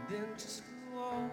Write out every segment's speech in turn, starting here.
than just walk.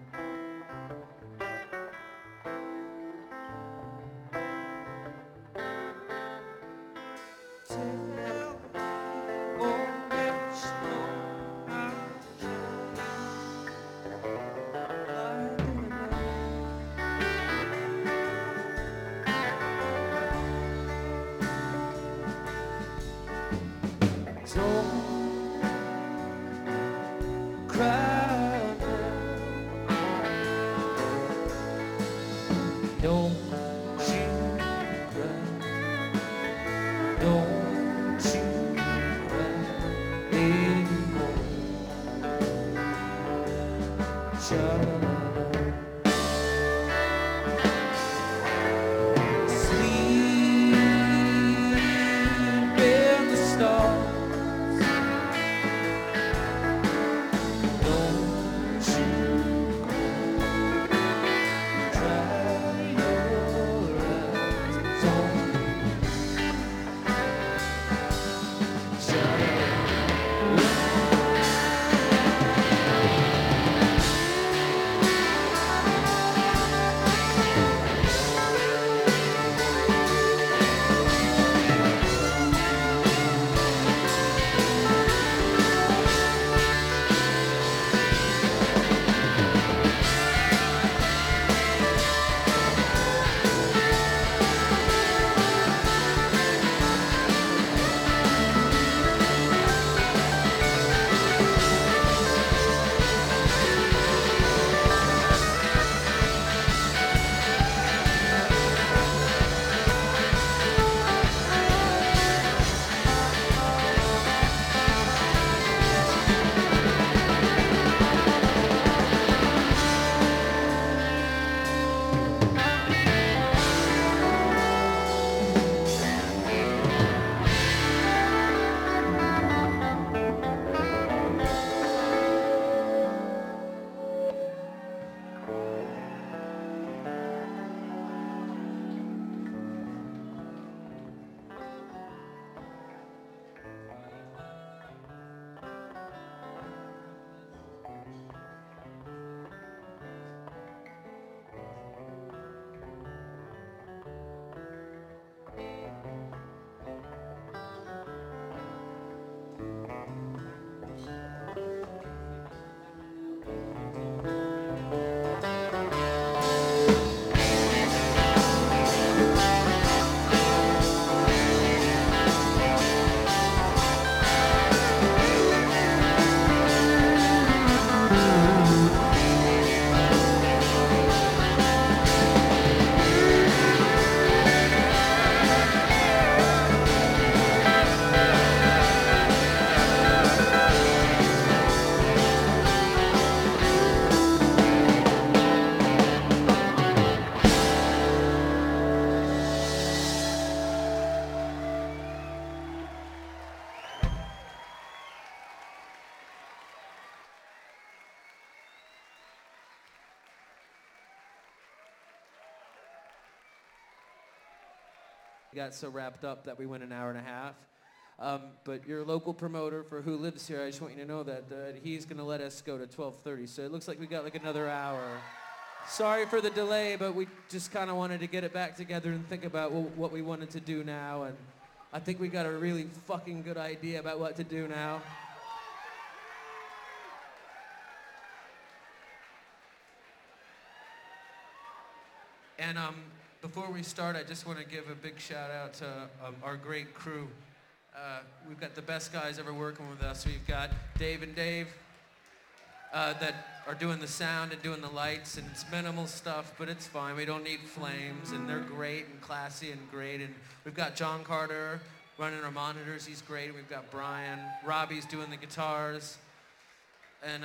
Got so wrapped up that we went an hour and a half. But your local promoter for Who Lives Here, I just want you to know that he's going to let us go to 12:30. So it looks like we got like another hour. Sorry for the delay, but we just kind of wanted to get it back together and think about what we wanted to do now. And I think we got a really fucking good idea about what to do now. And before we start, I just want to give a big shout out to our great crew. We've got the best guys ever working with us. We've got Dave and Dave that are doing the sound and doing the lights, and it's minimal stuff, but it's fine. We don't need flames, and they're great and classy and great. And we've got John Carter running our monitors. He's great. And we've got Brian. Robbie's doing the guitars. And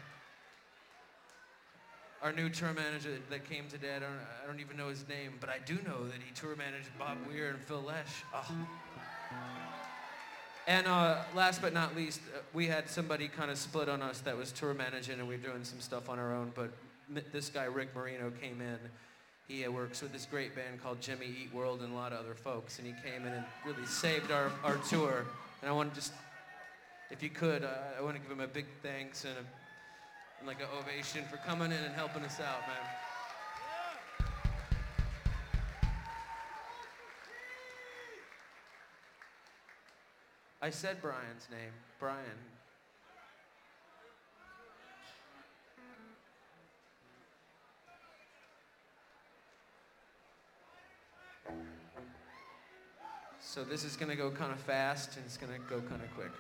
our new tour manager that came today, I don't even know his name, but I do know that he tour managed Bob Weir and Phil Lesh. Oh. And last but not least, we had somebody kind of split on us that was tour managing, and we were doing some stuff on our own, but this guy, Rick Marino, came in. He works with this great band called Jimmy Eat World and a lot of other folks, and he came in and really saved our tour. And I want to just, if you could, I want to give him a big thanks and and like an ovation for coming in and helping us out, man. I said Brian's name. Brian. So this is gonna go kind of fast and it's gonna go kind of quick.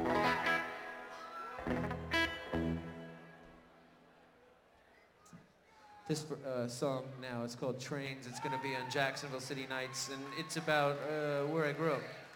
This song now, it's called Trains. It's gonna be on Jacksonville City Nights, and it's about where I grew up.